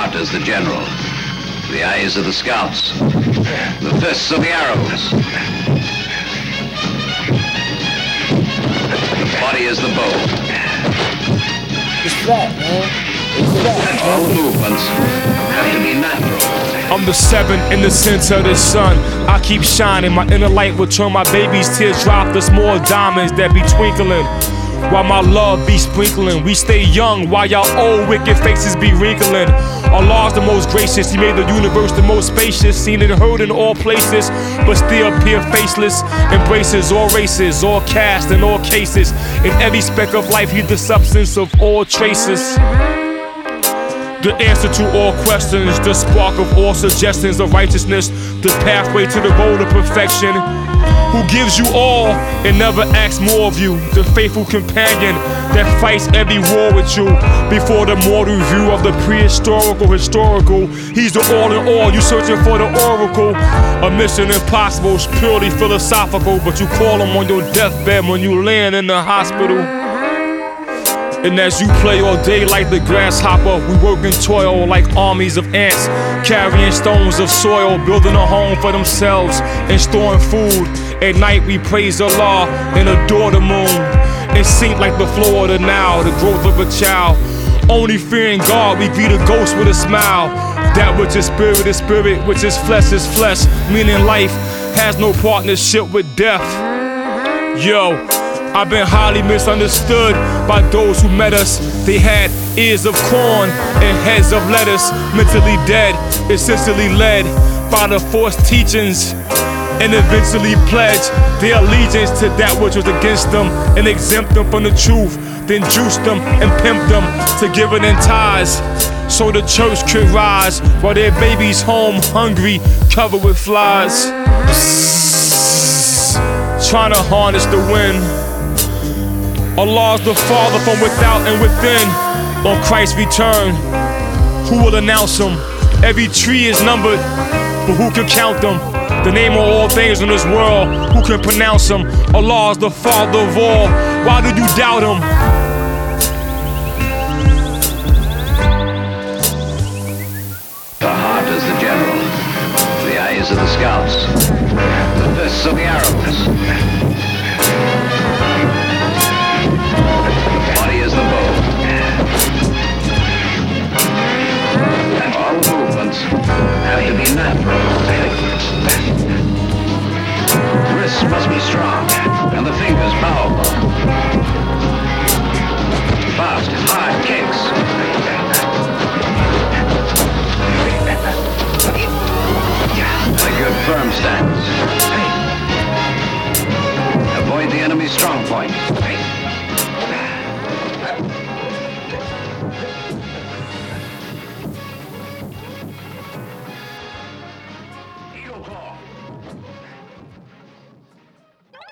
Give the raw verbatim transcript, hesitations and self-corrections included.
heart is the general. The eyes are the scouts. The fists are the arrows. The body is the bow. It's flat, man. It's flat. All movements have to be natural. I'm the seventh in the center of the sun. I keep shining. My inner light will turn my baby's tears drop to small diamonds that be twinkling. While my love be sprinkling, we stay young while y'all old wicked faces be wrinkling. Allah's the most gracious, He made the universe the most spacious, seen and heard in all places, but still appear faceless. Embraces all races, all castes and all cases. In every speck of life, He's the substance of all traces. The answer to all questions, the spark of all suggestions of righteousness, the pathway to the road of perfection. Who gives you all and never asks more of you, the faithful companion that fights every war with you. Before the mortal view of the prehistorical historical, He's the all in all, you searching for the oracle. A mission impossible, it's purely philosophical, but you call Him on your deathbed when you land in the hospital. And as you play all day like the grasshopper, we work and toil like armies of ants, carrying stones of soil, building a home for themselves and storing food. At night we praise Allah and adore the moon, and sink like the floor of the Nile, the growth of a child. Only fearing God, we greet a ghost with a smile. That which is spirit is spirit, which is flesh is flesh, meaning life has no partnership with death. Yo, I've been highly misunderstood by those who met us. They had ears of corn and heads of lettuce, mentally dead, essentially led by the forced teachings, and eventually pledged their allegiance to that which was against them and exempt them from the truth, then juiced them and pimped them to giving in ties, so the church could rise while their babies home hungry, covered with flies. Trying to harness the wind. Allah's the Father from without and within. On Christ's return, who will announce Him? Every tree is numbered, but who can count them? The name of all things in this world, who can pronounce Him? Allah is the Father of all, why do you doubt Him? The heart is the general. The eyes are the scouts. The fists are the arrows. Is the bow. And all movements have to be natural. Wrists must be strong, and the fingers powerful. Fast, hard kicks. A good firm stance. Avoid the enemy's strong point.